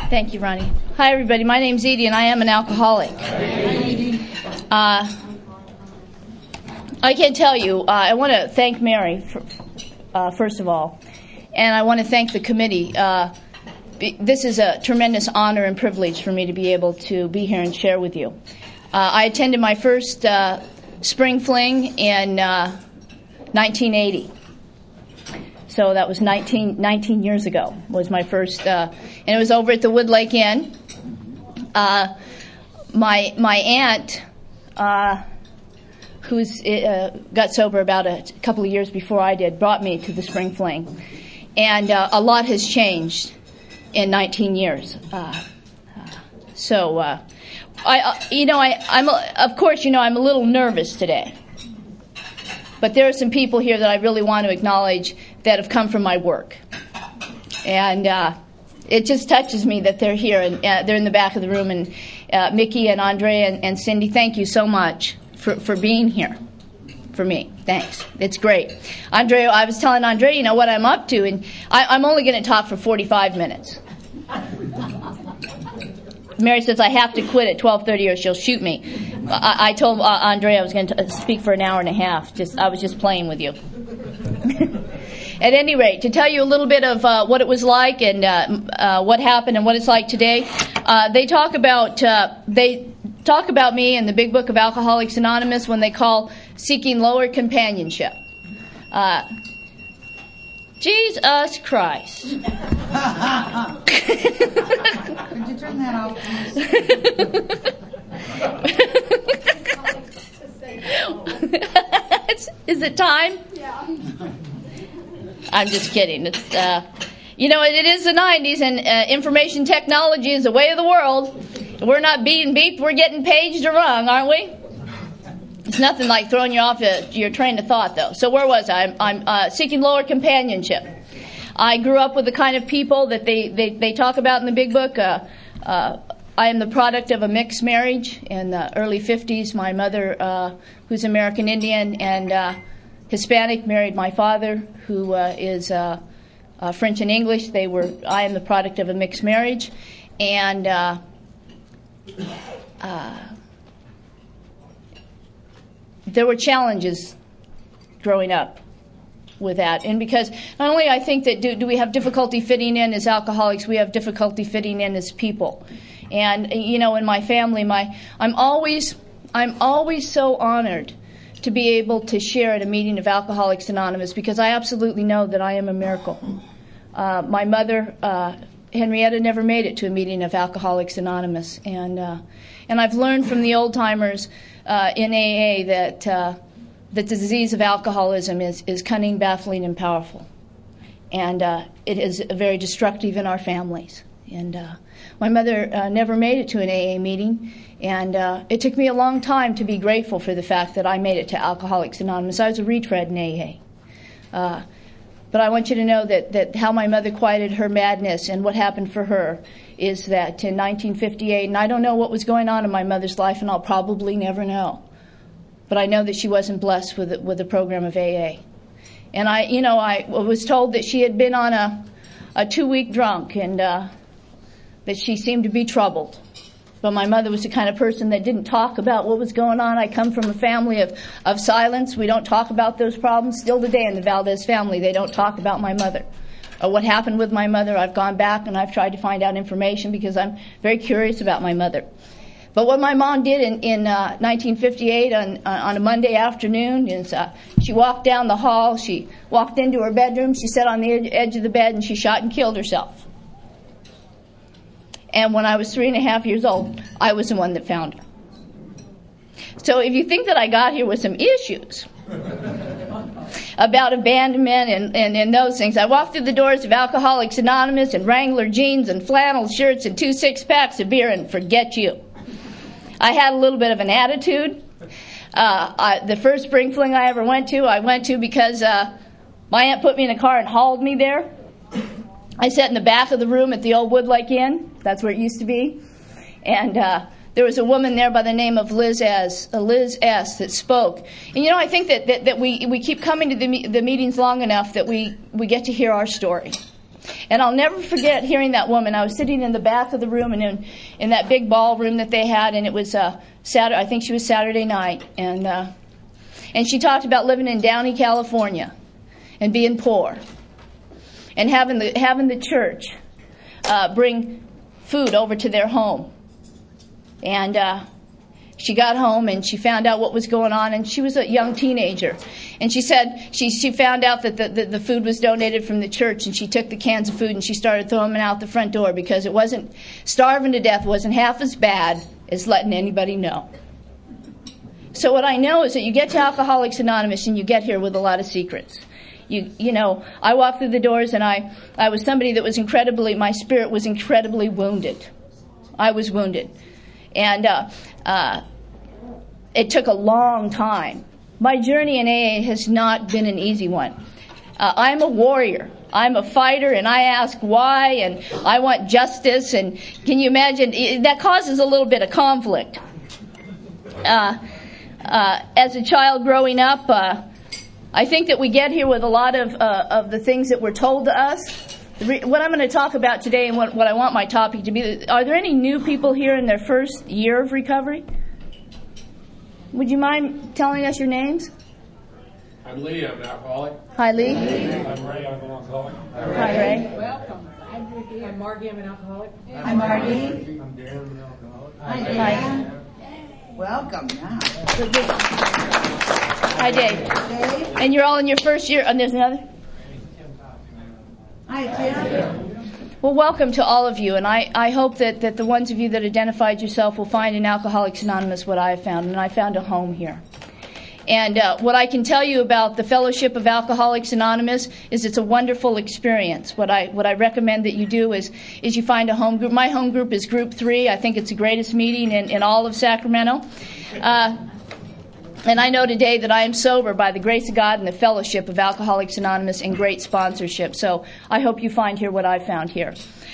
Thank you, Ronnie. Hi, everybody. My name's Edie, and I am an alcoholic. I can tell you, I want to thank Mary, first of all, and I want to thank the committee. This is a tremendous honor and privilege for me to be able to be here and share with you. I attended my first spring fling in 1980. So that was 19 years ago was my first, and it was over at the Wood Lake Inn. My aunt, who's got sober about a couple of years before I did, brought me to the spring fling, and a lot has changed in 19 years. I'm of course, I'm a little nervous today. But there are some people here that I really want to acknowledge that have come from my work. And it just touches me that they're here, and they're in the back of the room. And Mickey and Andrea and Cindy, thank you so much for being here for me. Thanks. It's great. Andrea, I was telling Andrea, what I'm up to, and I'm only going to talk for 45 minutes. Mary says I have to quit at 12:30 or she'll shoot me. I told Andrea I was going to speak for an hour and a half. I was just playing with you. At any rate, to tell you a little bit of what it was like and what happened and what it's like today, they talk about me in the Big Book of Alcoholics Anonymous when they call seeking lower companionship. Jesus Christ. Could you turn that off, please? Is it time? Yeah. I'm just kidding. It's, it is the 90s, and information technology is the way of the world. We're not being beeped, we're getting paged or rung, aren't we? It's nothing like throwing you off your train of thought, though. So where was I? I'm seeking lower companionship. I grew up with the kind of people that they talk about in the Big Book. I am the product of a mixed marriage in the early 50s. My mother, who's American Indian and Hispanic, married my father, who is French and English. I am the product of a mixed marriage, and there were challenges growing up with that. And because not only I think that do we have difficulty fitting in as alcoholics, we have difficulty fitting in as people. And, in my family, I'm always so honored to be able to share at a meeting of Alcoholics Anonymous, because I absolutely know that I am a miracle. My mother, Henrietta, never made it to a meeting of Alcoholics Anonymous. And I've learned from the old timers in AA that the disease of alcoholism is cunning, baffling, and powerful. And it is very destructive in our families. And my mother never made it to an AA meeting. And it took me a long time to be grateful for the fact that I made it to Alcoholics Anonymous. I was a retread in AA. But I want you to know that how my mother quieted her madness and what happened for her is that in 1958, and I don't know what was going on in my mother's life, and I'll probably never know, but I know that she wasn't blessed with a program of AA. And I was told that she had been on a 2-week drunk, and that she seemed to be troubled. But my mother was the kind of person that didn't talk about what was going on. I come from a family of silence. We don't talk about those problems. Still today in the Valdez family, they don't talk about my mother or what happened with my mother. I've gone back and I've tried to find out information because I'm very curious about my mother. But what my mom did in 1958 on a Monday afternoon is she walked down the hall, she walked into her bedroom, she sat on the edge of the bed, and she shot and killed herself. And when I was 3.5 years old, I was the one that found her. So if you think that I got here with some issues about abandonment and those things, I walked through the doors of Alcoholics Anonymous in Wrangler jeans and flannel shirts and 2 6-packs of beer, and forget you. I had a little bit of an attitude. The first spring fling I ever went to because my aunt put me in a car and hauled me there. I sat in the back of the room at the old Wood Lake Inn. That's where it used to be. And there was a woman there by the name of Liz S. that spoke. And I think that we keep coming to the meetings long enough that we get to hear our story. And I'll never forget hearing that woman. I was sitting in the back of the room and in that big ballroom that they had, and it was Saturday. I think she was Saturday night, and she talked about living in Downey, California, and being poor, and having the church bring food over to their home. And she got home and she found out what was going on, and she was a young teenager. And she said she found out that the food was donated from the church, and she took the cans of food and she started throwing them out the front door because it wasn't starving to death wasn't half as bad as letting anybody know. So what I know is that you get to Alcoholics Anonymous and you get here with a lot of secrets. You know, I walked through the doors and I was somebody that was my spirit was incredibly wounded. I was wounded. And it took a long time. My journey in AA has not been an easy one. I'm a warrior. I'm a fighter, and I ask why, and I want justice. And can you imagine? That causes a little bit of conflict. As a child growing up, I think that we get here with a lot of the things that were told to us. What I'm going to talk about today and what I want my topic to be, are there any new people here in their first year of recovery? Would you mind telling us your names? I'm Lee, I'm an alcoholic. Hi, Lee. I'm Ray, I'm an alcoholic. Hi, Ray. Welcome. I'm Ricky. I'm Margie, I'm an alcoholic. Hi, Marty. I'm Dan, I'm an alcoholic. Hi, Hi. Dan. Welcome now. Hi, Dave. Dave. And you're all in your first year, and there's another? Hi, Tim. Well, welcome to all of you, and I hope that the ones of you that identified yourself will find in Alcoholics Anonymous what I have found, and I found a home here. And what I can tell you about the Fellowship of Alcoholics Anonymous is it's a wonderful experience. What I recommend that you do is you find a home group. My home group is Group 3. I think it's the greatest meeting in all of Sacramento. And I know today that I am sober by the grace of God and the Fellowship of Alcoholics Anonymous and great sponsorship. So I hope you find here what I found here.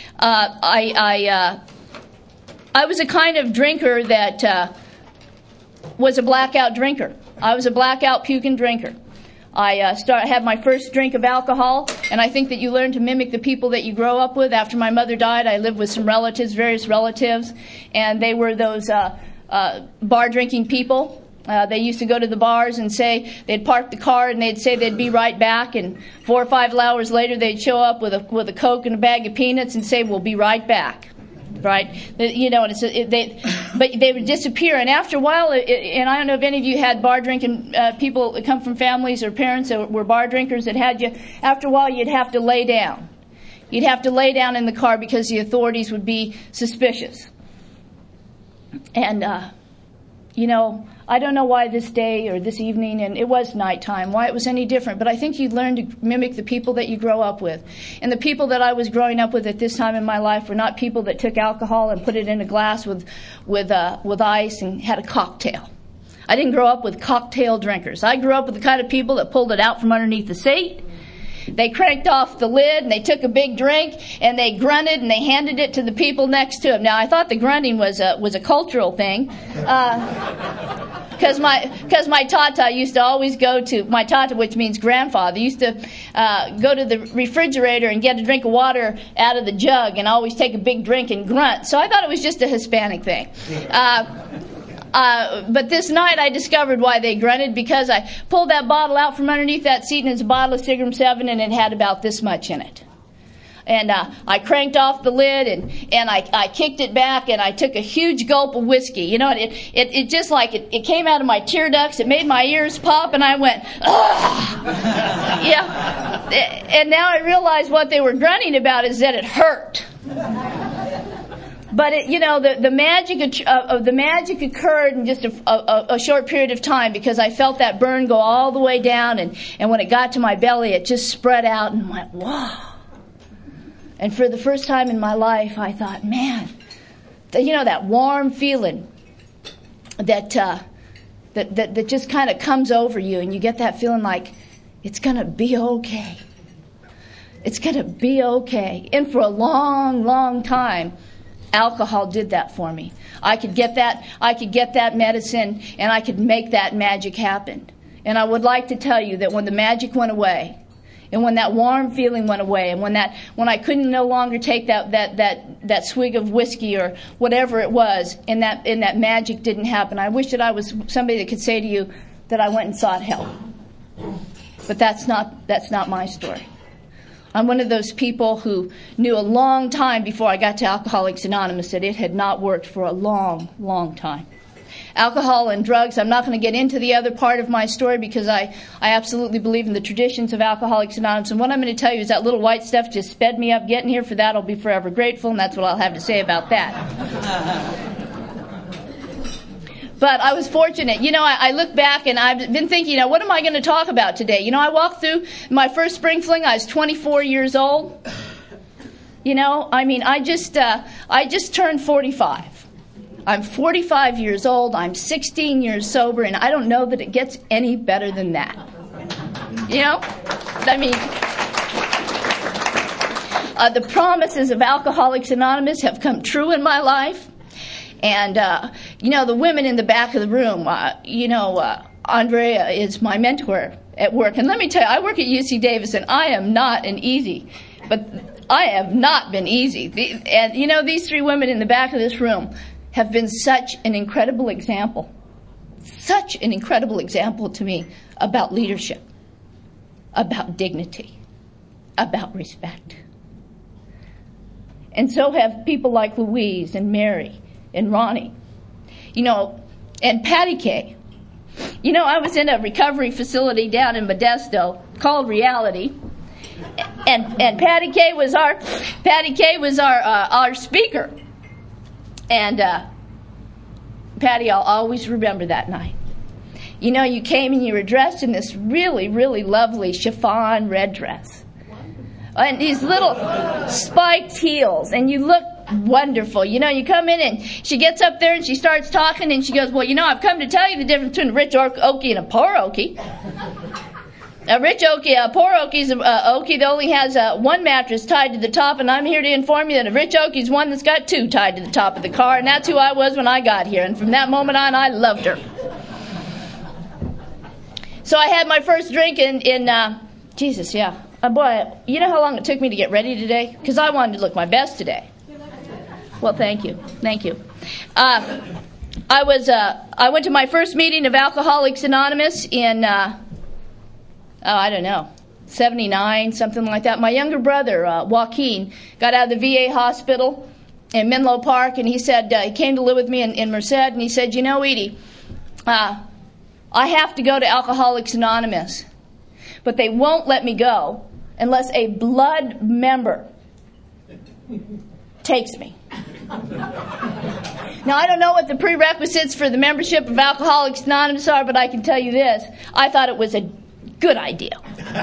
I was a kind of drinker that was a blackout drinker. I was a blackout puking drinker. I had my first drink of alcohol, and I think that you learn to mimic the people that you grow up with. After my mother died, I lived with some relatives, various relatives, and they were those bar drinking people. They used to go to the bars and say they'd park the car and they'd say they'd be right back, and 4 or 5 hours later they'd show up with a Coke and a bag of peanuts and say, "We'll be right back." Right? You know, but they would disappear, and after a while, and I don't know if any of you had bar drinking people that come from families or parents that were bar drinkers that had you. After a while, you'd have to lay down. You'd have to lay down in the car because the authorities would be suspicious. And you know, I don't know why this day or this evening, and it was nighttime, why it was any different, but I think you learn to mimic the people that you grow up with. And the people that I was growing up with at this time in my life were not people that took alcohol and put it in a glass with ice and had a cocktail. I didn't grow up with cocktail drinkers. I grew up with the kind of people that pulled it out from underneath the seat. They cranked off the lid and they took a big drink and they grunted and they handed it to the people next to them. Now, I thought the grunting was a cultural thing. Because my tata used to always go to, my tata, which means grandfather, used to go to the refrigerator and get a drink of water out of the jug and always take a big drink and grunt. So I thought it was just a Hispanic thing. But this night I discovered why they grunted, because I pulled that bottle out from underneath that seat, and it's a bottle of Seagram 7, and it had about this much in it. And I cranked off the lid, and I kicked it back, and I took a huge gulp of whiskey. You know, it just like it came out of my tear ducts. It made my ears pop, and I went, ugh! Yeah. And now I realize what they were grunting about is that it hurt. But the magic occurred in just a short period of time, because I felt that burn go all the way down, and when it got to my belly, it just spread out and went, whoa. And for the first time in my life, I thought, man, that warm feeling that just kind of comes over you, and you get that feeling like it's going to be okay. It's going to be okay. And for a long, long time, alcohol did that for me. I could get that medicine, and I could make that magic happen. And I would like to tell you that when the magic went away, And when that warm feeling went away, and when I couldn't no longer take that swig of whiskey or whatever it was, and that magic didn't happen, I wish that I was somebody that could say to you that I went and sought help. But that's not my story. I'm one of those people who knew a long time before I got to Alcoholics Anonymous that it had not worked for a long, long time. Alcohol and drugs, I'm not going to get into the other part of my story because I absolutely believe in the traditions of Alcoholics Anonymous. And what I'm going to tell you is that little white stuff just sped me up getting here. For that, I'll be forever grateful, and that's what I'll have to say about that. But I was fortunate. I look back and I've been thinking, what am I going to talk about today? I walked through my first spring fling. I was 24 years old. I just turned 45. I'm 45 years old. I'm 16 years sober, and I don't know that it gets any better than that. The promises of Alcoholics Anonymous have come true in my life. And, the women in the back of the room, Andrea is my mentor at work. And let me tell you, I work at UC Davis, and I have not been easy. And, these three women in the back of this room have been such an incredible example to me about leadership, about dignity, about respect. And so have people like Louise and Mary and Ronnie, and Patty Kay. I was in a recovery facility down in Modesto called Reality, and Patty Kay was our speaker. And Patty, I'll always remember that night. You came and you were dressed in this really, really lovely chiffon red dress, and these little spiked heels, and you look wonderful. You come in and she gets up there and she starts talking and she goes, well, I've come to tell you the difference between a rich Okie and a poor Okie. A rich Okie, a poor Okie is a Okie that only has one mattress tied to the top, and I'm here to inform you that a rich Okie is one that's got two tied to the top of the car, and that's who I was when I got here. And from that moment on, I loved her. So I had my first drink in Jesus, yeah. Boy, you know how long it took me to get ready today? Because I wanted to look my best today. Well, thank you. I went to my first meeting of Alcoholics Anonymous in, 79, something like that. My younger brother, Joaquin, got out of the VA hospital in Menlo Park, and he said, he came to live with me in Merced, and he said, Edie, I have to go to Alcoholics Anonymous, but they won't let me go unless a blood member takes me. Now, I don't know what the prerequisites for the membership of Alcoholics Anonymous are, but I can tell you this. I thought it was a good idea.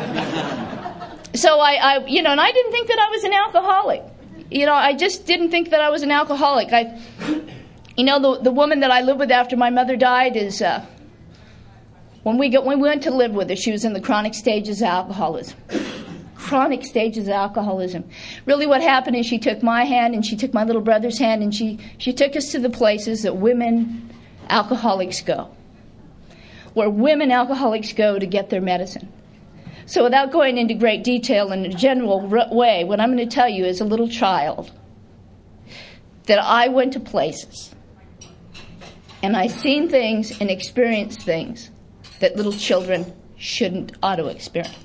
So and I didn't think that I was an alcoholic. I just didn't think that I was an alcoholic. The woman that I lived with after my mother died is, when we went to live with her, she was in the chronic stages of alcoholism. Chronic stages of alcoholism. Really what happened is she took my hand and she took my little brother's hand and she took us to the places that women alcoholics go. Where women alcoholics go to get their medicine. So without going into great detail in a general way, what I'm going to tell you as a little child, that I went to places and I seen things and experienced things that little children shouldn't ought to experience.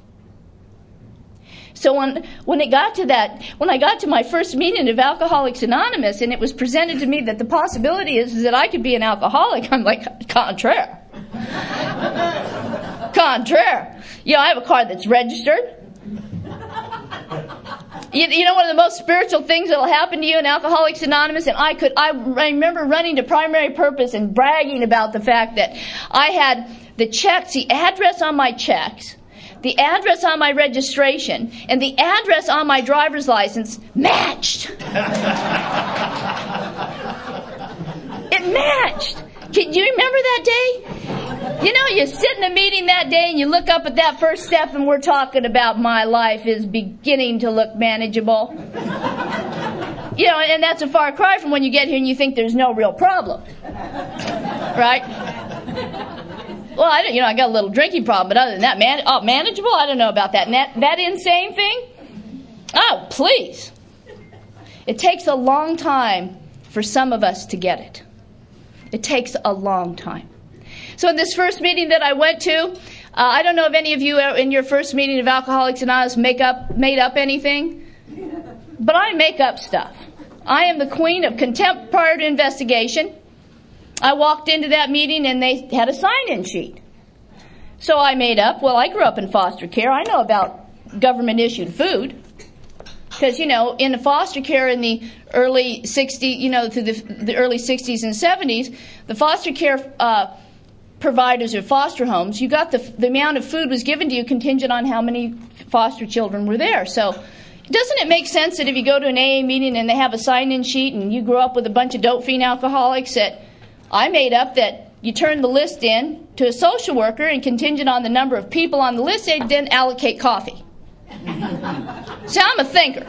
So when I got to my first meeting of Alcoholics Anonymous, and it was presented to me that the possibility is that I could be an alcoholic, I'm like, contraire. Contraire. I have a car that's registered. You know, one of the most spiritual things that will happen to you in Alcoholics Anonymous, and I remember running to Primary Purpose and bragging about the fact that I had the checks, the address on my checks, the address on my registration, and the address on my driver's license matched. It matched. Do you remember that day? You know, you sit in a meeting that day and you look up at that first step and we're talking about my life is beginning to look manageable. You know, and that's a far cry from when you get here and you think there's no real problem. Right? Well, I got a little drinking problem, but other than that, manageable? I don't know about that. And that insane thing? Oh, please. It takes a long time for some of us to get it. It takes a long time. So in this first meeting that I went to, I don't know if any of you in your first meeting of Alcoholics Anonymous made up anything, but I make up stuff. I am the queen of contempt prior to investigation. I walked into that meeting and they had a sign-in sheet. So I made up, well, I grew up in foster care. I know about government-issued food. Because, in the foster care in the early 60s, through the early 60s and 70s, the foster care providers of foster homes, you got the amount of food was given to you contingent on how many foster children were there. So doesn't it make sense that if you go to an AA meeting and they have a sign-in sheet and you grew up with a bunch of dope fiend alcoholics, that I made up that you turn the list in to a social worker and contingent on the number of people on the list, they then allocate coffee. See, I'm a thinker.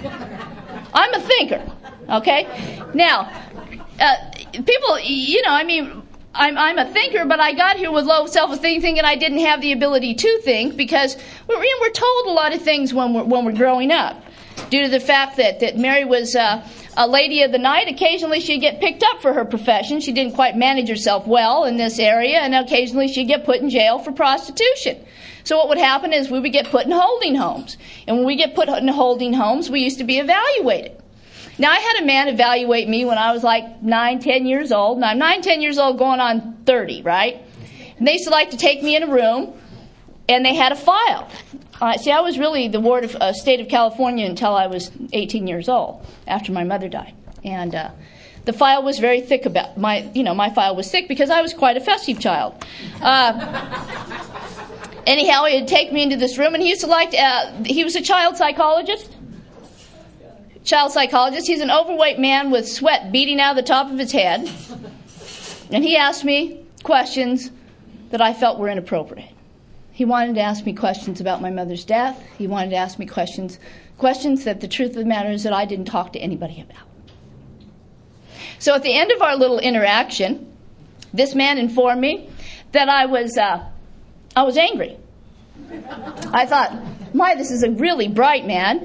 Okay? Now, people, I'm a thinker, but I got here with low self-esteem thinking I didn't have the ability to think because we're told a lot of things when we're growing up. Due to the fact that Mary was a lady of the night, occasionally she'd get picked up for her profession. She didn't quite manage herself well in this area, and occasionally she'd get put in jail for prostitution. So what would happen is we would get put in holding homes. And when we get put in holding homes, we used to be evaluated. Now, I had a man evaluate me when I was like 9, 10 years old. Now, I'm 9, 10 years old going on 30, right? And they used to like to take me in a room, and they had a file. I was really the ward of state of California until I was 18 years old, after my mother died. And the file was very thick about my file was thick because I was quite a festive child. Anyhow, he'd take me into this room, and he used to he was a child psychologist. He's an overweight man with sweat beating out of the top of his head. And he asked me questions that I felt were inappropriate. He wanted to ask me questions about my mother's death. He wanted to ask me questions that the truth of the matter is that I didn't talk to anybody about. So at the end of our little interaction, this man informed me that I was angry. I thought, this is a really bright man.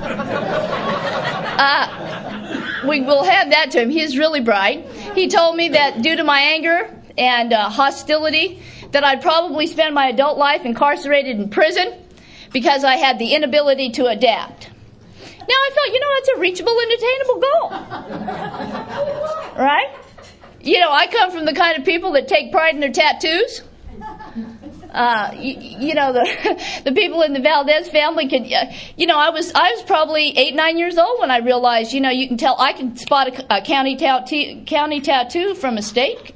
We will hand that to him. He's really bright. He told me that due to my anger and hostility, that I'd probably spend my adult life incarcerated in prison because I had the inability to adapt. Now I thought, that's a reachable and attainable goal. Right? I come from the kind of people that take pride in their tattoos. The people in the Valdez family could, I was probably 8, 9 years old when I realized, you can tell I can spot a county tattoo from a state.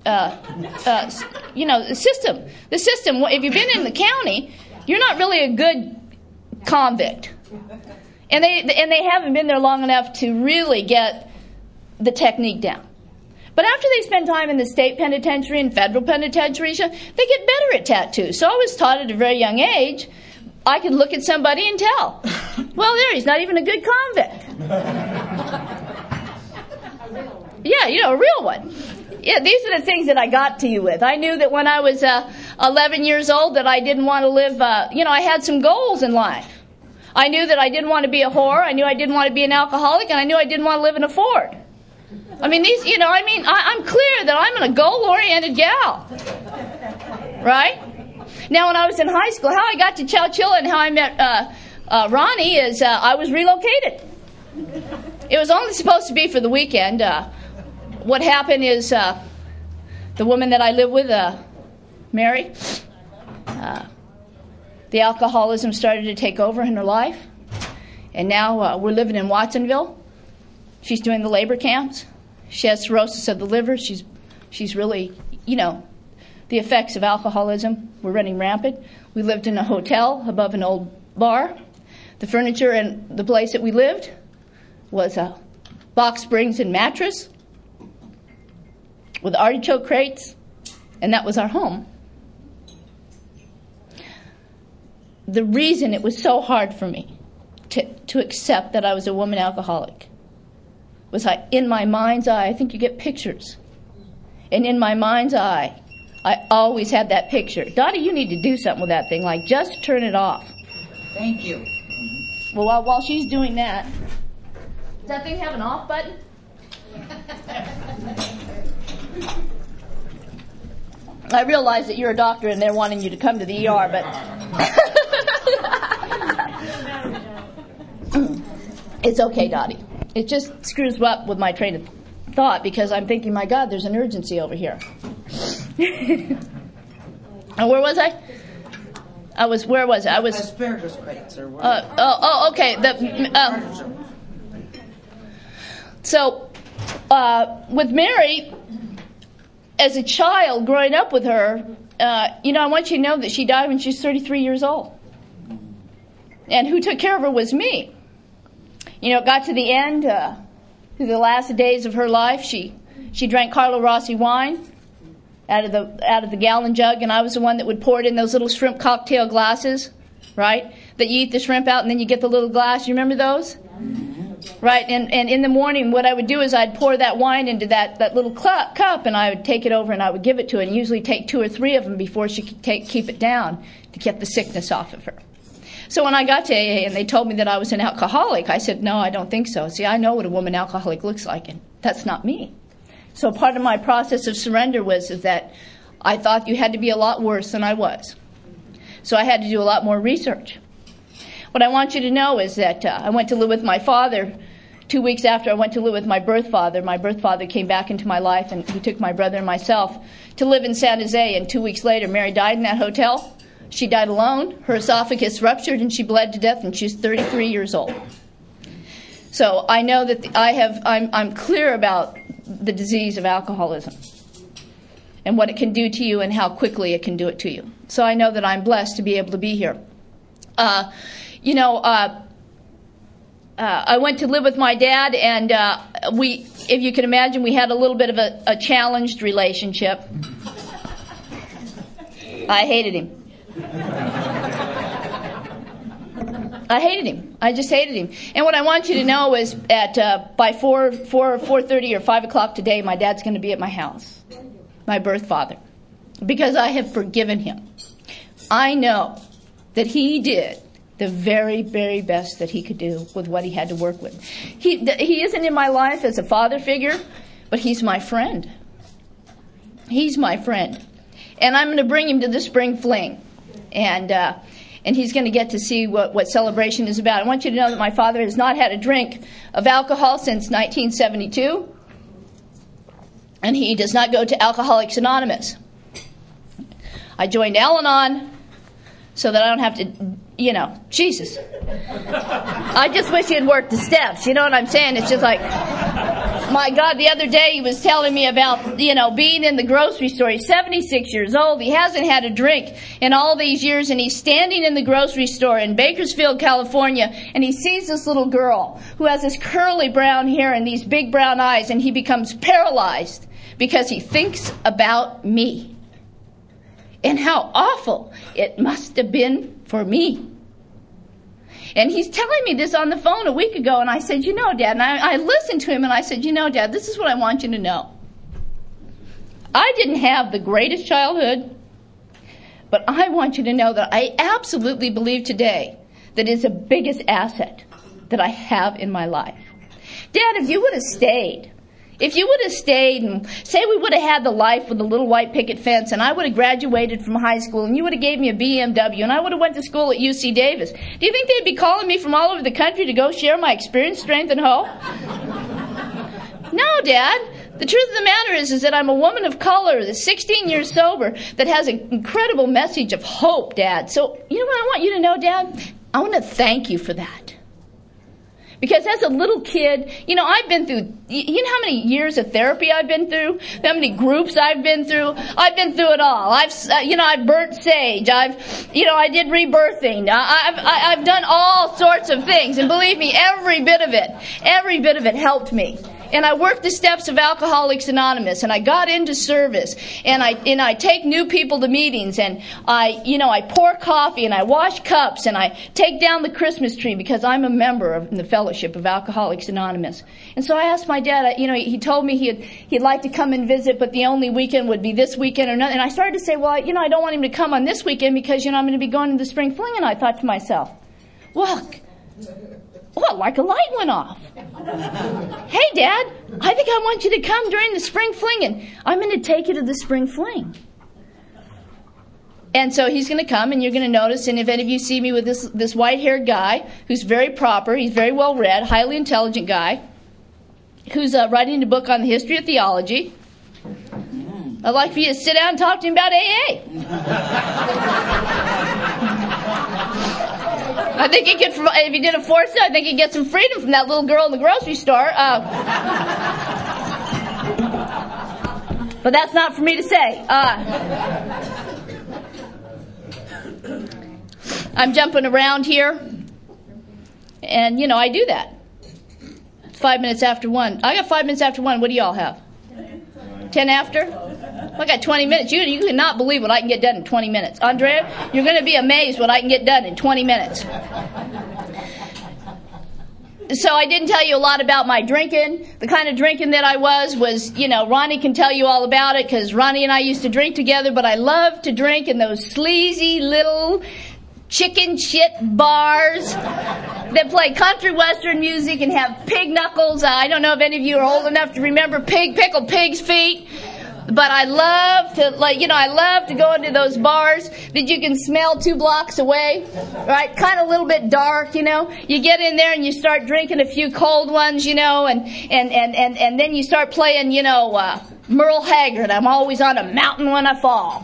The system. If you've been in the county, you're not really a good convict, and they haven't been there long enough to really get the technique down. But after they spend time in the state penitentiary and federal penitentiary, they get better at tattoos. So I was taught at a very young age, I could look at somebody and tell, he's not even a good convict. Yeah, a real one. Yeah, these are the things that I got to you with. I knew that when I was 11 years old that I didn't want to live, I had some goals in life. I knew that I didn't want to be a whore. I knew I didn't want to be an alcoholic, and I knew I didn't want to live in a Ford. I'm clear that I'm a goal-oriented gal. Right? Now, when I was in high school, how I got to Chowchilla and how I met Ronnie is I was relocated. It was only supposed to be for the weekend. What happened is the woman that I live with, Mary, the alcoholism started to take over in her life. And now we're living in Watsonville. She's doing the labor camps. She has cirrhosis of the liver. She's really, the effects of alcoholism were running rampant. We lived in a hotel above an old bar. The furniture in the place that we lived was box springs and mattress with artichoke crates, and that was our home. The reason it was so hard for me to accept that I was a woman alcoholic was in my mind's eye, I think you get pictures, and in my mind's eye, I always had that picture. Dottie, you need to do something with that thing. Like, just turn it off. Thank you. Well, while she's doing that, does that thing have an off button? I realize that you're a doctor and they're wanting you to come to the ER, but it's okay, Dottie. It just screws up with my train of thought because I'm thinking, my God, there's an urgency over here. And where was I? Where was I? I was asparagus crates or what? Okay. So, with Mary, as a child, growing up with her, I want you to know that she died when she was 33 years old. And who took care of her was me. It got to the end, through the last days of her life, she drank Carlo Rossi wine out of the gallon jug, and I was the one that would pour it in those little shrimp cocktail glasses, right? That you eat the shrimp out and then you get the little glass. You remember those? Right, and in the morning what I would do is I'd pour that wine into that little cup, and I would take it over and I would give it to her, and usually take 2 or 3 of them before she could keep it down to get the sickness off of her. So when I got to AA and they told me that I was an alcoholic, I said, no, I don't think so. See, I know what a woman alcoholic looks like, and that's not me. So part of my process of surrender was that I thought you had to be a lot worse than I was. So I had to do a lot more research. What I want you to know is that I went to live with my father 2 weeks after I went to live with my birth father. My birth father came back into my life, and he took my brother and myself to live in San Jose. And 2 weeks later, Mary died in that hotel. She died alone. Her esophagus ruptured, and she bled to death, and she was 33 years old. So I know that I'm clear about the disease of alcoholism and what it can do to you and how quickly it can do it to you. So I know that I'm blessed to be able to be here. I went to live with my dad, and if you can imagine, we had a little bit of a challenged relationship. I hated him. I just hated him. And what I want you to know is by 4:30 or 5 o'clock today, my dad's going to be at my house, my birth father, because I have forgiven him. I know that he did the very, very best that he could do with what he had to work with. He isn't in my life as a father figure, but he's my friend. He's my friend. And I'm going to bring him to the spring fling. And he's going to get to see what celebration is about. I want you to know that my father has not had a drink of alcohol since 1972. And he does not go to Alcoholics Anonymous. I joined Al-Anon so that I don't have to, Jesus. I just wish he had worked the steps. You know what I'm saying? It's just like, my God, the other day he was telling me about, being in the grocery store. He's 76 years old. He hasn't had a drink in all these years, and he's standing in the grocery store in Bakersfield, California, and he sees this little girl who has this curly brown hair and these big brown eyes, and he becomes paralyzed because he thinks about me. And how awful it must have been for me. And he's telling me this on the phone a week ago, and I said, Dad, and I listened to him, and I said, Dad, this is what I want you to know. I didn't have the greatest childhood, but I want you to know that I absolutely believe today that it's the biggest asset that I have in my life. Dad, if you would have stayed and say we would have had the life with a little white picket fence, and I would have graduated from high school, and you would have gave me a BMW, and I would have went to school at UC Davis, do you think they'd be calling me from all over the country to go share my experience, strength, and hope? No, Dad. The truth of the matter is that I'm a woman of color that's 16 years sober that has an incredible message of hope, Dad. So, you know what I want you to know, Dad? I want to thank you for that. Because as a little kid, I've been through, you know how many years of therapy I've been through? How many groups I've been through? I've been through it all. I've burnt sage. I did rebirthing. I've done all sorts of things. And believe me, every bit of it helped me. And I worked the steps of Alcoholics Anonymous, and I got into service, and I take new people to meetings, and I pour coffee, and I wash cups, and I take down the Christmas tree because I'm a member of the fellowship of Alcoholics Anonymous. And so I asked my dad, he told me he'd like to come and visit, but the only weekend would be this weekend or nothing. And I started to say, well, I don't want him to come on this weekend because, I'm going to be going to the spring fling. And I thought to myself, well, like a light went off. Hey, Dad, I think I want you to come during the spring fling, and I'm going to take you to the spring fling. And so he's going to come, and you're going to notice, and if any of you see me with this white-haired guy who's very proper, he's very well-read, highly intelligent guy, who's writing a book on the history of theology, I'd like for you to sit down and talk to him about AA. I think if he did a force it, I think he'd get some freedom from that little girl in the grocery store. But that's not for me to say. I'm jumping around here, and, I do that. It's 5 minutes after 1. I got 5 minutes after 1. What do y'all have? 10 after? I got 20 minutes. You cannot believe what I can get done in 20 minutes. Andrea, you're going to be amazed what I can get done in 20 minutes. So I didn't tell you a lot about my drinking. The kind of drinking that I was, Ronnie can tell you all about it because Ronnie and I used to drink together, but I loved to drink in those sleazy little chicken shit bars that play country western music and have pig knuckles. I don't know if any of you are old enough to remember pickled pig's feet. But I love to go into those bars that you can smell 2 blocks away, right? Kind of a little bit dark, You get in there and you start drinking a few cold ones, and then you start playing, Merle Haggard, I'm always on a mountain when I fall,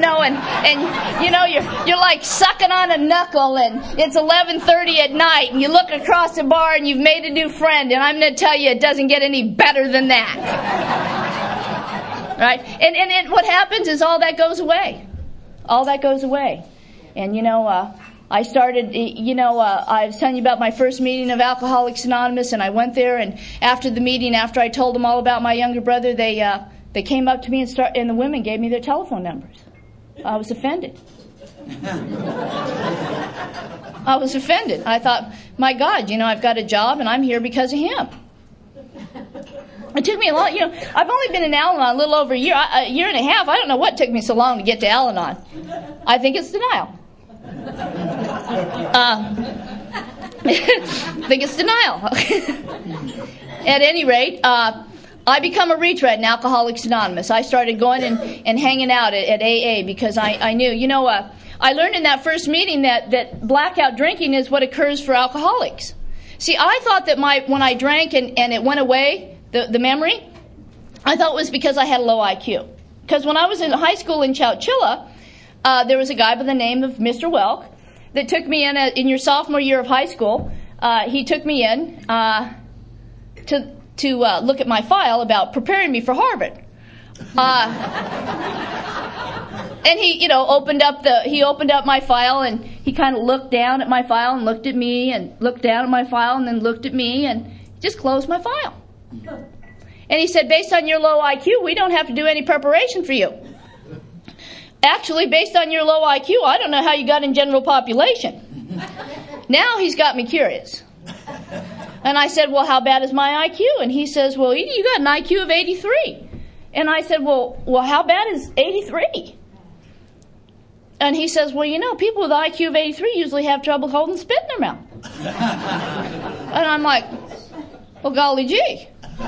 you're like sucking on a knuckle, and it's 11:30 at night, and you look across the bar and you've made a new friend, and I'm going to tell you it doesn't get any better than that. Right? And what happens is all that goes away. All that goes away. And, I started, I was telling you about my first meeting of Alcoholics Anonymous, and I went there, and after the meeting, after I told them all about my younger brother, they came up to me and the women gave me their telephone numbers. I was offended. I was offended. I thought, my God, I've got a job, and I'm here because of him. It took me a long, I've only been in Al-Anon a little over a year and a half. I don't know what took me so long to get to Al-Anon. I think it's denial. I think it's denial. At any rate, I become a retread in Alcoholics Anonymous. I started going and hanging out at AA because I knew, I learned in that first meeting that blackout drinking is what occurs for alcoholics. See, I thought that when I drank and it went away, the memory, I thought it was because I had a low IQ. Because when I was in high school in Chowchilla, there was a guy by the name of Mr. Welk that took me in your sophomore year of high school. He took me in to look at my file about preparing me for Harvard. And he, opened up my file, and he kind of looked down at my file and looked at me and looked down at my file and then looked at me and just closed my file. And he said, based on your low IQ, we don't have to do any preparation for you. Actually, based on your low IQ, I don't know how you got in general population. Now he's got me curious. And I said, well, how bad is my IQ? And he says, well, Edie, you got an IQ of 83. And I said, well, how bad is 83? And he says, well, people with an IQ of 83 usually have trouble holding spit in their mouth. And I'm like, well, golly gee.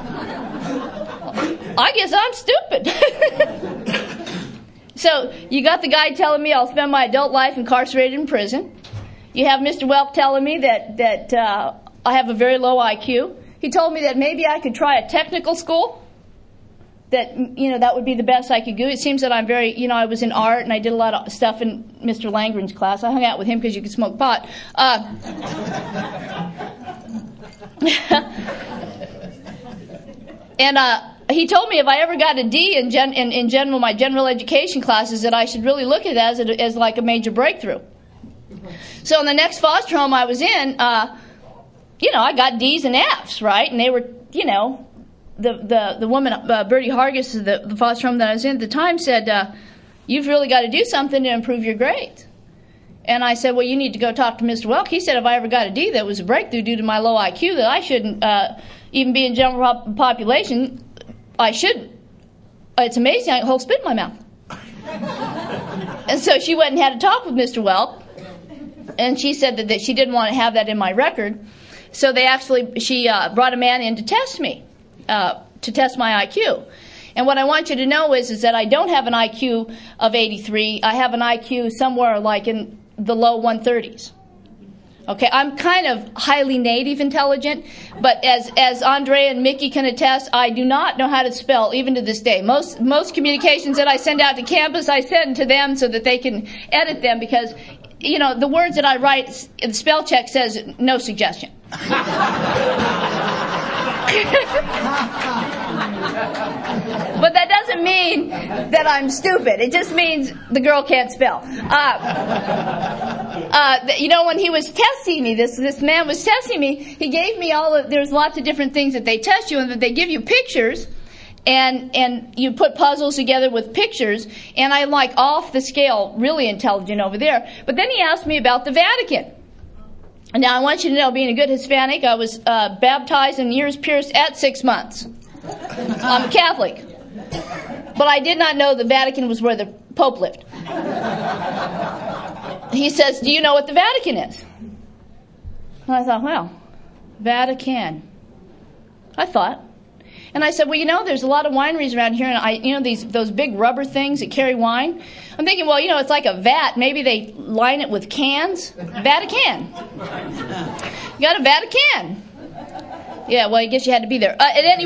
I guess I'm stupid. So you got the guy telling me I'll spend my adult life incarcerated in prison. You have Mr. Welk telling me that I have a very low IQ. He told me that maybe I could try a technical school. That, that would be the best I could do. It seems that I'm very, I was in art and I did a lot of stuff in Mr. Langren's class. I hung out with him because you could smoke pot. And he told me if I ever got a D in general, my general education classes, that I should really look at it as like a major breakthrough. So in the next foster home I was in, I got D's and F's, right? And they were, the woman, Bertie Hargis, the foster home that I was in at the time, said, you've really got to do something to improve your grades. And I said, well, you need to go talk to Mr. Welk. He said if I ever got a D, that was a breakthrough due to my low IQ, that I shouldn't even be in general population. I shouldn't. It's amazing, I can hold spit in my mouth. And so she went and had a talk with Mr. Welk, and she said that she didn't want to have that in my record. So she brought a man in to test me, to test my IQ. And what I want you to know is that I don't have an IQ of 83. I have an IQ somewhere like in the low 130s. Okay, I'm kind of highly native intelligent, but as Andrea and Mickey can attest, I do not know how to spell even to this day. Most communications that I send out to campus, I send to them so that they can edit them, because the words that I write, the spell check says no suggestion. But that doesn't mean that I'm stupid. It just means the girl can't spell. When he was testing me, this man was testing me, he gave me there's lots of different things that they test you, and that they give you pictures, and you put puzzles together with pictures, and I'm like off the scale, really intelligent over there. But then he asked me about the Vatican. Now, I want you to know, being a good Hispanic, I was baptized and ears pierced at 6 months. I'm a Catholic. But I did not know the Vatican was where the Pope lived. He says, do you know what the Vatican is? And I thought, well, Vatican. I thought. And I said, well, there's a lot of wineries around here, and those big rubber things that carry wine. I'm thinking, well, it's like a vat. Maybe they line it with cans. Vatican. You got a Vatican. Yeah, well, I guess you had to be there. At any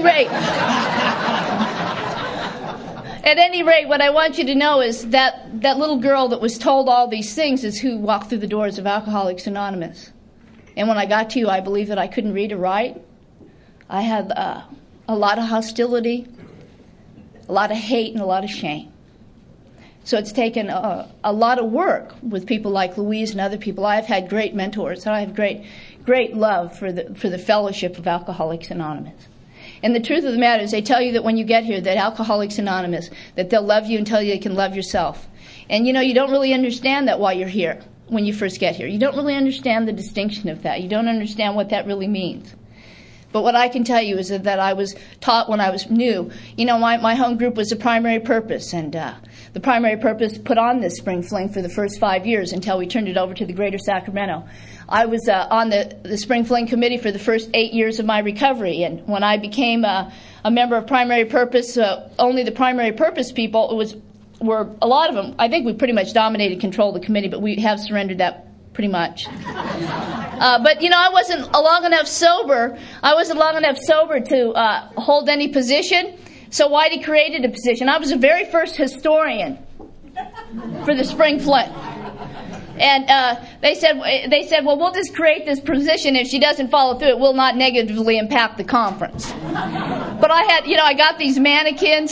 rate, what I want you to know is that little girl that was told all these things is who walked through the doors of Alcoholics Anonymous. And when I got to you, I believe that I couldn't read or write. I had a lot of hostility, a lot of hate, and a lot of shame. So it's taken a lot of work with people like Louise and other people. I've had great mentors, and I have great love for the fellowship of Alcoholics Anonymous. And the truth of the matter is, they tell you that when you get here, that Alcoholics Anonymous, that they'll love you and tell you you can love yourself. And you don't really understand that while you're here, when you first get here. You don't really understand the distinction of that. You don't understand what that really means. But what I can tell you is that I was taught when I was new. My home group was the primary purpose, and the primary purpose put on this Spring Fling for the first 5 years until we turned it over to the Greater Sacramento. I was on the Spring Fling committee for the first 8 years of my recovery, and when I became a member of primary purpose, only the primary purpose people were a lot of them. I think we pretty much dominated control of the committee, but we have surrendered that pretty much. But I wasn't long enough sober. I wasn't long enough sober to hold any position. So Whitey created a position. I was the very first historian for the Spring Fling. And they said, well, we'll just create this position. If she doesn't follow through, it will not negatively impact the conference. But I got these mannequins.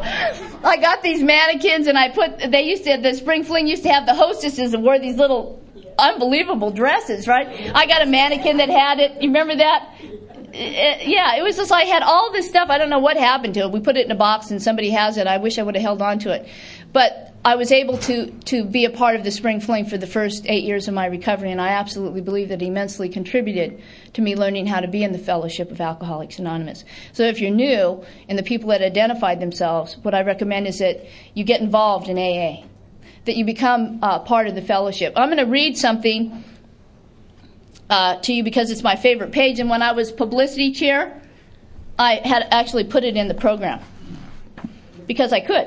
I got these mannequins, and the Spring Fling used to have the hostesses that wore these little unbelievable dresses, right? I got a mannequin that had it. You remember that? Yeah, it was just, I had all this stuff. I don't know what happened to it. We put it in a box and somebody has it. I wish I would have held on to it. But I was able to be a part of the Spring Fling for the first 8 years of my recovery, and I absolutely believe that it immensely contributed to me learning how to be in the fellowship of Alcoholics Anonymous. So if you're new, and the people that identified themselves, what I recommend is that you get involved in AA, that you become part of the fellowship. I'm going to read something to you because it's my favorite page, and when I was publicity chair, I had actually put it in the program because I could.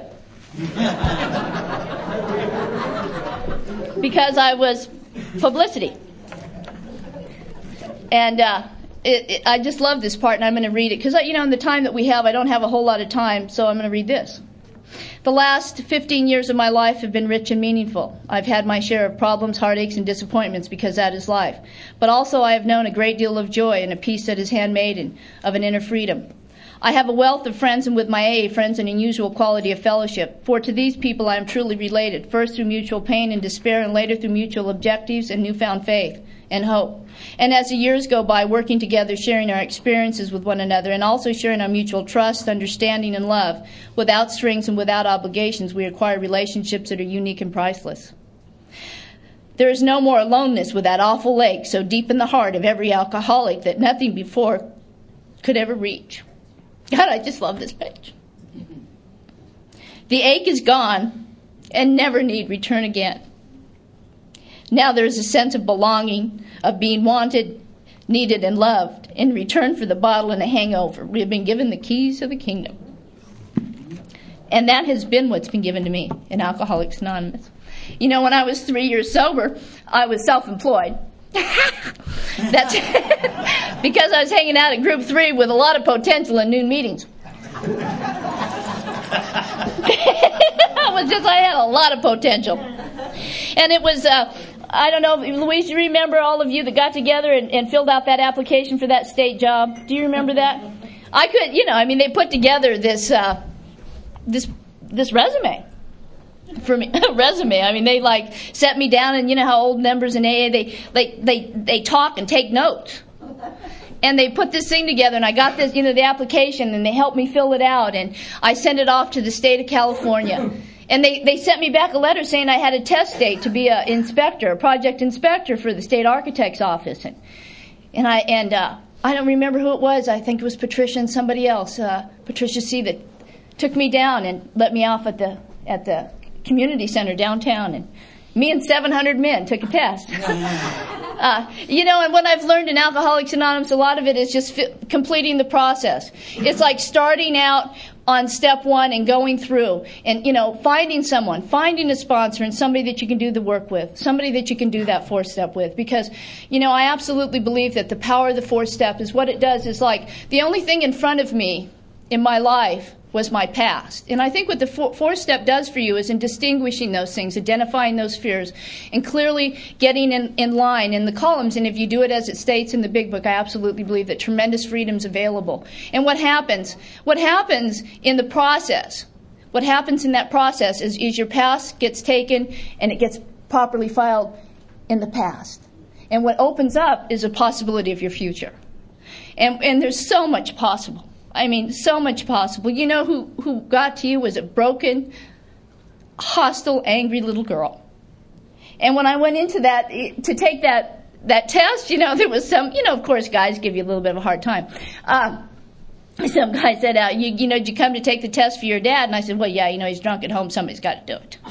Because I was publicity. And I just love this part, and I'm going to read it because, in the time that we have, I don't have a whole lot of time, so I'm going to read this. The last 15 years of my life have been rich and meaningful. I've had my share of problems, heartaches, and disappointments because that is life. But also I have known a great deal of joy and a peace that is handmade and of an inner freedom. I have a wealth of friends, and with my AA friends an unusual quality of fellowship. For to these people I am truly related, first through mutual pain and despair, and later through mutual objectives and newfound faith. and hope. And as the years go by, working together, sharing our experiences with one another, and also sharing our mutual trust, understanding, and love, without strings and without obligations, we acquire relationships that are unique and priceless. There is no more aloneness with that awful ache so deep in the heart of every alcoholic that nothing before could ever reach. God, I just love this page. The ache is gone and never need return again. Now there is a sense of belonging, of being wanted, needed, and loved in return for the bottle and a hangover. We have been given the keys of the kingdom. And that has been what's been given to me in Alcoholics Anonymous. You know, when I was 3 years sober, I was self-employed. That's because I was hanging out at Group 3 with a lot of potential in noon meetings. I had a lot of potential. And it was, I don't know, Louise, do you remember all of you that got together and filled out that application for that state job? Do you remember that? I could, they put together this resume for me. Resume. They set me down, and you know how old members in AA, they talk and take notes. And they put this thing together, and I got this, the application, and they helped me fill it out, and I sent it off to the state of California. And they sent me back a letter saying I had a test date to be a project inspector for the state architect's office. And I don't remember who it was. I think it was Patricia and somebody else, Patricia C., that took me down and let me off at the community center downtown. And me and 700 men took a test. And what I've learned in Alcoholics Anonymous, a lot of it is just completing the process. It's like starting out on step one and going through and, finding a sponsor and somebody that you can do the work with, somebody that you can do that fourth step with. Because, I absolutely believe that the power of the fourth step is what it does is like the only thing in front of me in my life was my past. And I think what the fourth step does for you is in distinguishing those things, identifying those fears, and clearly getting in line in the columns. And if you do it as it states in the Big Book, I absolutely believe that tremendous freedom is available. And what happens in the process, what happens in that process is your past gets taken and it gets properly filed in the past. And what opens up is a possibility of your future. And there's so much possible. So much possible. You know who got to you was a broken, hostile, angry little girl. And when I went into that, to take that test, there was some, of course, guys give you a little bit of a hard time. Some guy said, did you come to take the test for your dad? And I said, well, yeah, he's drunk at home. Somebody's got to do it.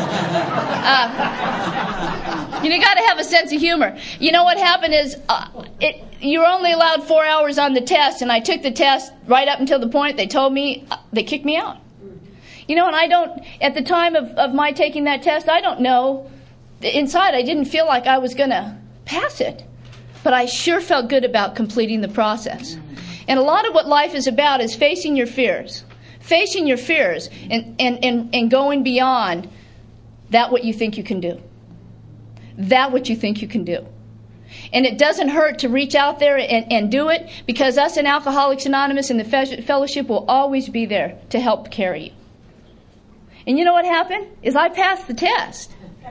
You got to have a sense of humor. What happened is you were only allowed 4 hours on the test, and I took the test right up until the point they told me they kicked me out. And I don't, at the time of my taking that test, I don't know. Inside, I didn't feel like I was going to pass it. But I sure felt good about completing the process. And a lot of what life is about is facing your fears. Facing your fears and going beyond that what you think you can do. That what you think you can do. And it doesn't hurt to reach out there and do it, because us in Alcoholics Anonymous and the fellowship will always be there to help carry you. And you know what happened? Is I passed the test.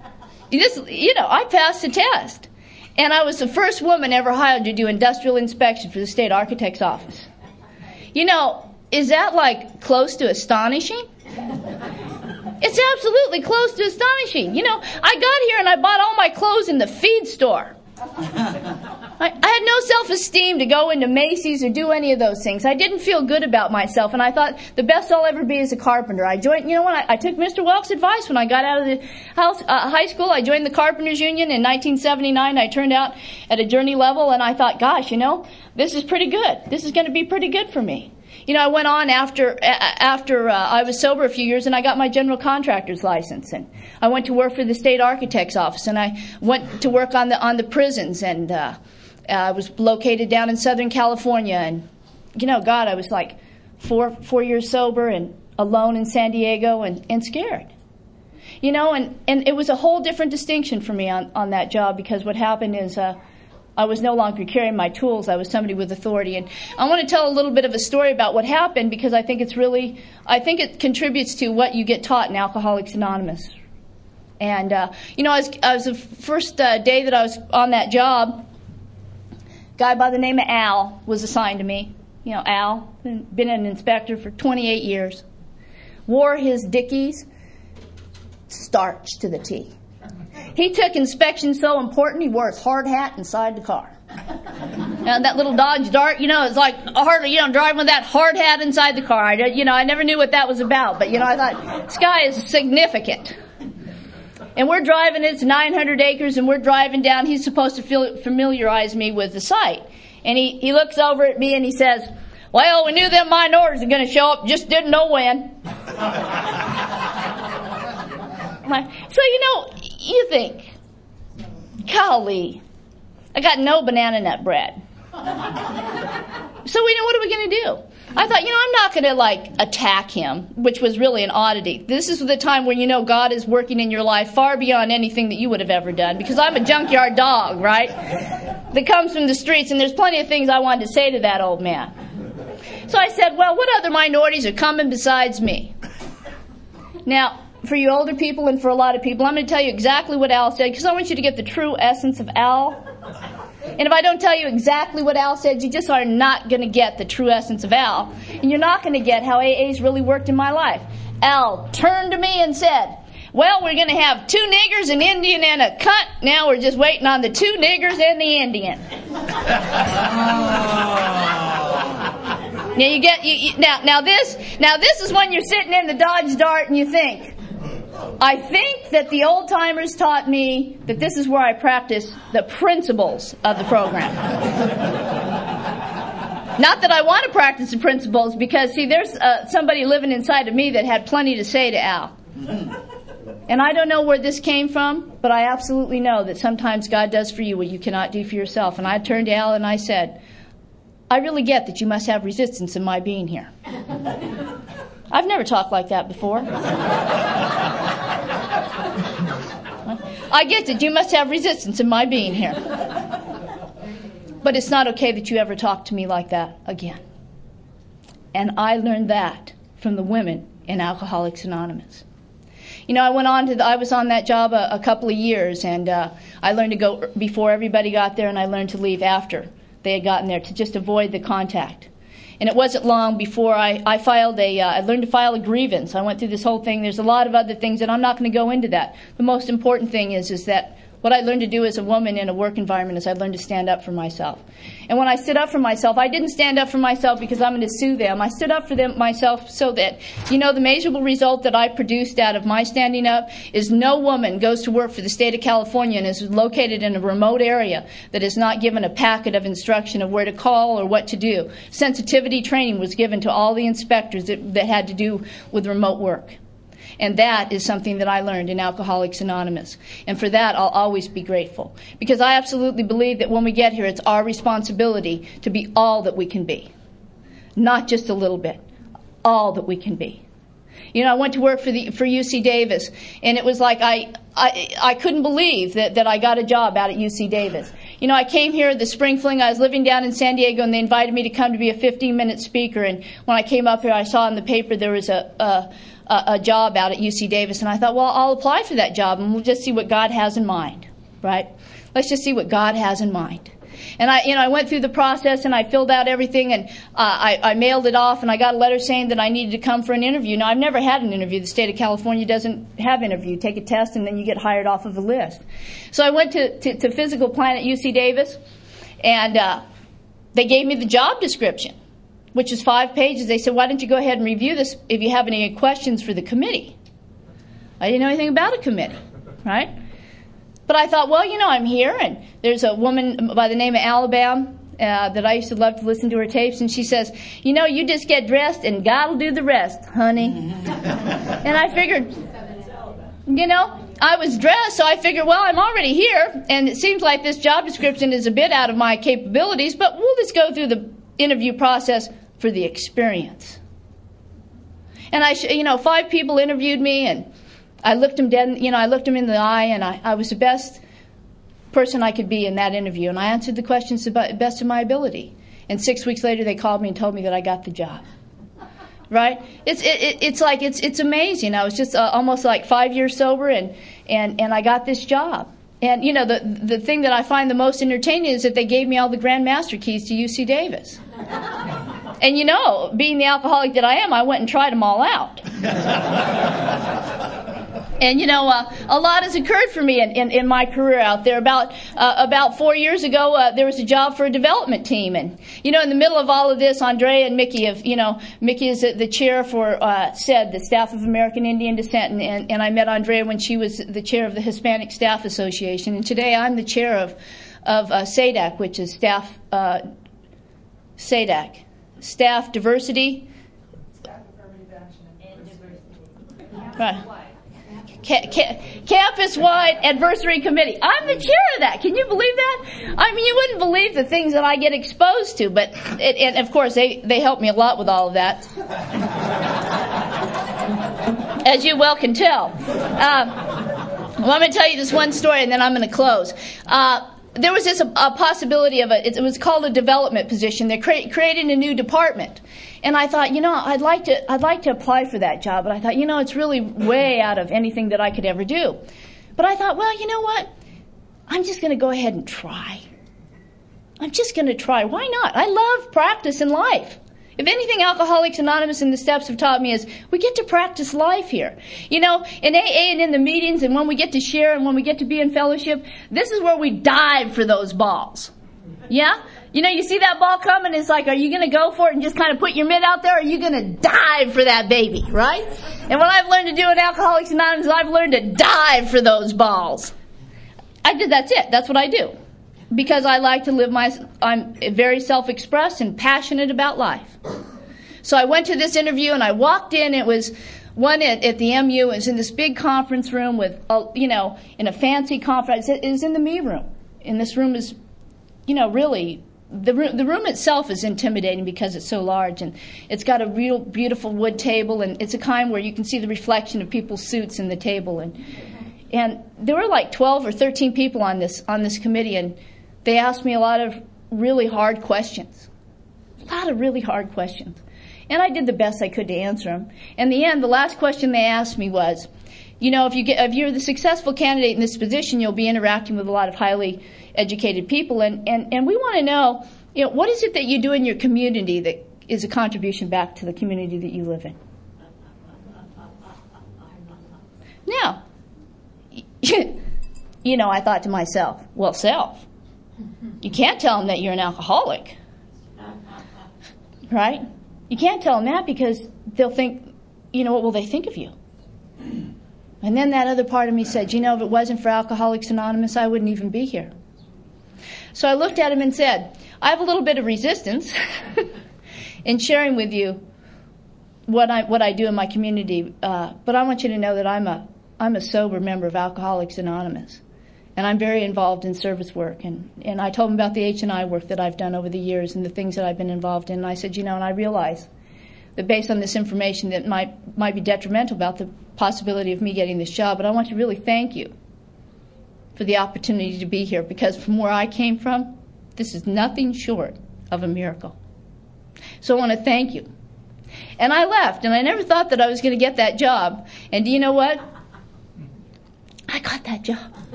I passed the test. And I was the first woman ever hired to do industrial inspection for the state architect's office. Is that close to astonishing? It's absolutely close to astonishing. I got here and I bought all my clothes in the feed store. I had no self-esteem to go into Macy's or do any of those things. I didn't feel good about myself, and I thought the best I'll ever be is a carpenter. I joined, I took Mr. Welk's advice when I got out of the high school. I joined the Carpenters Union in 1979. I turned out at a journey level, and I thought, gosh, this is pretty good. This is going to be pretty good for me. I went on after I was sober a few years, and I got my general contractor's license, and I went to work for the state architect's office, and I went to work on the prisons, and I was located down in Southern California, and God, I was like 4 years sober and alone in San Diego and scared, and it was a whole different distinction for me on that job, because what happened is I was no longer carrying my tools. I was somebody with authority. And I want to tell a little bit of a story about what happened, because I think it contributes to what you get taught in Alcoholics Anonymous. And, as the first day that I was on that job, a guy by the name of Al was assigned to me. Al, been an inspector for 28 years. Wore his Dickies starched to the T. He took inspection so important, he wore his hard hat inside the car. And that little Dodge Dart, it's like hardly, driving with that hard hat inside the car. I never knew what that was about, but, I thought, this guy is significant. And we're driving, it's 900 acres, and we're driving down. He's supposed to familiarize me with the site. And he looks over at me and he says, well, we knew them minorities were going to show up, just didn't know when. So, you think, golly, I got no banana nut bread. So what are we going to do? I thought, I'm not going to attack him, which was really an oddity. This is the time where God is working in your life far beyond anything that you would have ever done, because I'm a junkyard dog, right? That comes from the streets, and there's plenty of things I wanted to say to that old man. So I said, well, what other minorities are coming besides me? Now, for you older people and for a lot of people, I'm going to tell you exactly what Al said, because I want you to get the true essence of Al. And if I don't tell you exactly what Al said, you just are not going to get the true essence of Al. And you're not going to get how AA's really worked in my life. Al turned to me and said, well, we're going to have 2 niggers, an Indian, and a cunt. Now we're just waiting on the 2 niggers and the Indian. Now this is when you're sitting in the Dodge Dart and you think, I think that the old-timers taught me that this is where I practice the principles of the program. Not that I want to practice the principles, because, there's somebody living inside of me that had plenty to say to Al. And I don't know where this came from, but I absolutely know that sometimes God does for you what you cannot do for yourself. And I turned to Al and I said, I really get that you must have resistance in my being here. I've never talked like that before. I get that you must have resistance in my being here. But it's not okay that you ever talk to me like that again. And I learned that from the women in Alcoholics Anonymous. I was on that job a couple of years, and I learned to go before everybody got there, and I learned to leave after they had gotten there to just avoid the contact. And it wasn't long before I learned to file a grievance. I went through this whole thing. There's a lot of other things, and I'm not going to go into that. The most important thing is that what I learned to do as a woman in a work environment is I learned to stand up for myself. And when I stood up for myself, I didn't stand up for myself because I'm going to sue them. I stood up for myself so that, the measurable result that I produced out of my standing up is no woman goes to work for the state of California and is located in a remote area that is not given a packet of instruction of where to call or what to do. Sensitivity training was given to all the inspectors that had to do with remote work. And that is something that I learned in Alcoholics Anonymous. And for that, I'll always be grateful. Because I absolutely believe that when we get here, it's our responsibility to be all that we can be. Not just a little bit. All that we can be. I went to work for UC Davis, and it was like I couldn't believe that I got a job out at UC Davis. I came here at the spring fling. I was living down in San Diego, and they invited me to come to be a 15-minute speaker. And when I came up here, I saw in the paper there was a job out at UC Davis, and I thought, well, I'll apply for that job, and we'll just see what God has in mind, right? Let's just see what God has in mind. And I went through the process, and I filled out everything, and I mailed it off, and I got a letter saying that I needed to come for an interview. Now, I've never had an interview. The state of California doesn't have interview. You take a test, and then you get hired off of a list. So I went to physical plant at UC Davis, and they gave me the job description, which is 5 pages. They said, why don't you go ahead and review this if you have any questions for the committee? I didn't know anything about a committee, right? But I thought, well, I'm here, and there's a woman by the name of Alabama that I used to love to listen to her tapes, and she says, you just get dressed, and God will do the rest, honey. And I figured, I was dressed, so I figured, well, I'm already here, and it seems like this job description is a bit out of my capabilities, but we'll just go through the interview process for the experience. And 5 people interviewed me, and I looked them I looked them in the eye, and I was the best person I could be in that interview, and I answered the questions to the best of my ability. And 6 weeks later, they called me and told me that I got the job. right? It's amazing. I was just almost like 5 years sober, and I got this job. And you know, the thing that I find the most entertaining is that they gave me all the Grand Master keys to UC Davis. And you know, being the alcoholic that I am, I went and tried them all out. And you know, a lot has occurred for me in my career out there. About 4 years ago, there was a job for a development team, and you know, in the middle of all of this, Andrea and Mickey Mickey is the chair for SED, the Staff of American Indian Descent, and I met Andrea when she was the chair of the Hispanic Staff Association, and today I'm the chair of SADAC, which is Staff SADAC, Staff Diversity, Staff Affirmative Action and Diversity. right. Campus-wide Advisory Committee. I'm the chair of that. Can you believe that? I mean, you wouldn't believe the things that I get exposed to, but and of course they help me a lot with all of that, as you well can tell. Well, I'm going to tell you this one story, and then I'm going to close. There was a possibility of it was called a development position. They're creating a new department. And I thought, you know, I'd like to apply for that job, but I thought, you know, it's really way out of anything that I could ever do. But I thought, well, you know what? I'm just going to go ahead and try. I'm just going to try. Why not? I love practice in life. If anything, Alcoholics Anonymous and the steps have taught me is we get to practice life here. You know, in AA and in the meetings and when we get to share and when we get to be in fellowship, this is where we dive for those balls. Yeah? You know, you see that ball coming, it's like, are you going to go for it and just kind of put your mitt out there, or are you going to dive for that baby, right? And what I've learned to do in Alcoholics Anonymous is I've learned to dive for those balls. That's it. That's what I do. Because I like to live I'm very self-expressed and passionate about life. So I went to this interview and I walked in. It was one at the MU. It was in this big conference room with, in a fancy conference. It was in the me room. And this room is, really, the room itself is intimidating because it's so large, and it's got a real beautiful wood table, and it's a kind where you can see the reflection of people's suits in the table, and there were like 12 or 13 people on this committee, and they asked me a lot of really hard questions. And I did the best I could to answer them. In the end, the last question they asked me was, if you're the successful candidate in this position, you'll be interacting with a lot of highly educated people, and we want to know, what is it that you do in your community that is a contribution back to the community that you live in? Now, I thought to myself, well, self. You can't tell them that you're an alcoholic, right? You can't tell them that because they'll think, what will they think of you? And then that other part of me said, if it wasn't for Alcoholics Anonymous, I wouldn't even be here. So I looked at him and said, I have a little bit of resistance in sharing with you what I do in my community, but I want you to know that I'm a sober member of Alcoholics Anonymous. And I'm very involved in service work. And I told him about the H&I work that I've done over the years and the things that I've been involved in. And I said, and I realize that based on this information that might be detrimental about the possibility of me getting this job, but I want to really thank you for the opportunity to be here, because from where I came from, this is nothing short of a miracle. So I want to thank you. And I left, and I never thought that I was going to get that job. And do you know what? I got that job.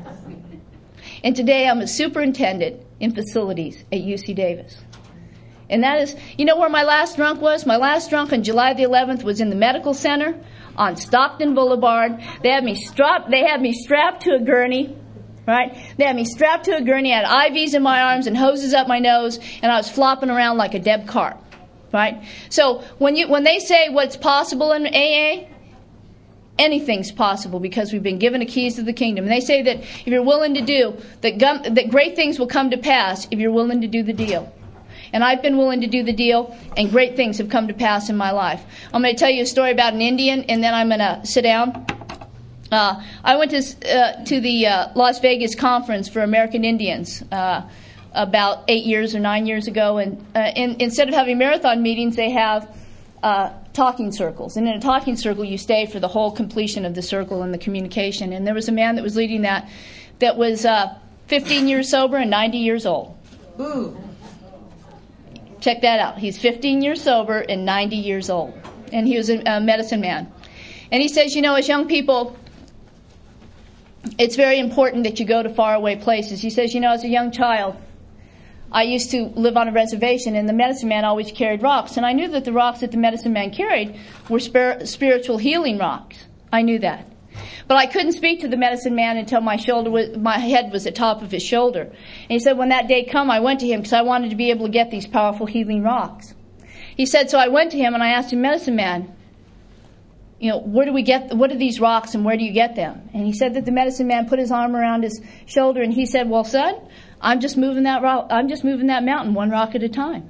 And today I'm a superintendent in facilities at UC Davis. And that is, where my last drunk was? My last drunk on July the 11th was in the medical center on Stockton Boulevard. They had me strapped to a gurney, right? They had me strapped to a gurney, I had IVs in my arms and hoses up my nose, and I was flopping around like a dead carp, right? So when they say what's possible in AA, anything's possible because we've been given the keys to the kingdom. And they say that if you're willing to do, that great things will come to pass if you're willing to do the deal. And I've been willing to do the deal, and great things have come to pass in my life. I'm going to tell you a story about an Indian, and then I'm going to sit down. I went to the Las Vegas conference for American Indians about 8 years or 9 years ago, and instead of having marathon meetings, they have talking circles. And in a talking circle, you stay for the whole completion of the circle and the communication. And there was a man that was leading that was 15 years sober and 90 years old. Ooh. Check that out. He's 15 years sober and 90 years old. and he was a medicine man. And he says, as young people, it's very important that you go to faraway places. He says, as a young child, I used to live on a reservation, and the medicine man always carried rocks. And I knew that the rocks that the medicine man carried were spiritual healing rocks. I knew that. But I couldn't speak to the medicine man until my head was at the top of his shoulder. And he said, when that day come, I went to him because I wanted to be able to get these powerful healing rocks. He said, so I went to him and I asked him, medicine man, what are these rocks and where do you get them? And he said that the medicine man put his arm around his shoulder and he said, well, son, I'm just moving that mountain one rock at a time.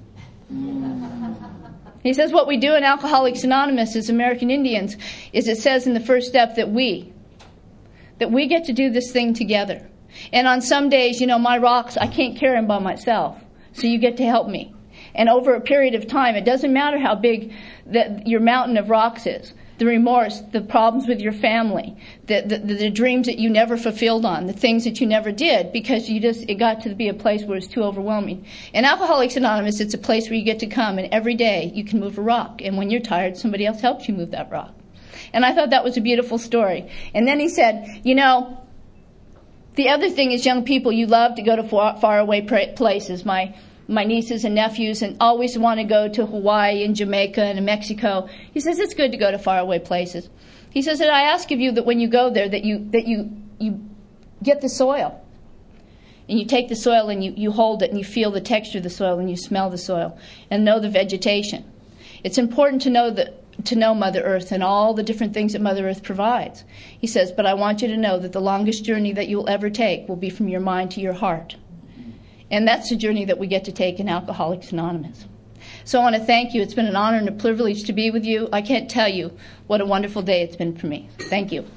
He says what we do in Alcoholics Anonymous as American Indians is it says in the first step that we get to do this thing together. And on some days, my rocks, I can't carry them by myself. So you get to help me. And over a period of time, it doesn't matter how big your mountain of rocks is. The remorse, the problems with your family, the dreams that you never fulfilled on, the things that you never did because it got to be a place where it's too overwhelming. In Alcoholics Anonymous, it's a place where you get to come and every day you can move a rock. And when you're tired, somebody else helps you move that rock. And I thought that was a beautiful story. And then he said, the other thing is young people, you love to go to faraway places. My nieces and nephews and always want to go to Hawaii and Jamaica and Mexico. He says it's good to go to faraway places. He says that I ask of you that when you go there that you get the soil. And you take the soil and you hold it and you feel the texture of the soil and you smell the soil and know the vegetation. It's important to know Mother Earth and all the different things that Mother Earth provides. He says, but I want you to know that the longest journey that you'll ever take will be from your mind to your heart. And that's the journey that we get to take in Alcoholics Anonymous. So I want to thank you. It's been an honor and a privilege to be with you. I can't tell you what a wonderful day it's been for me. Thank you.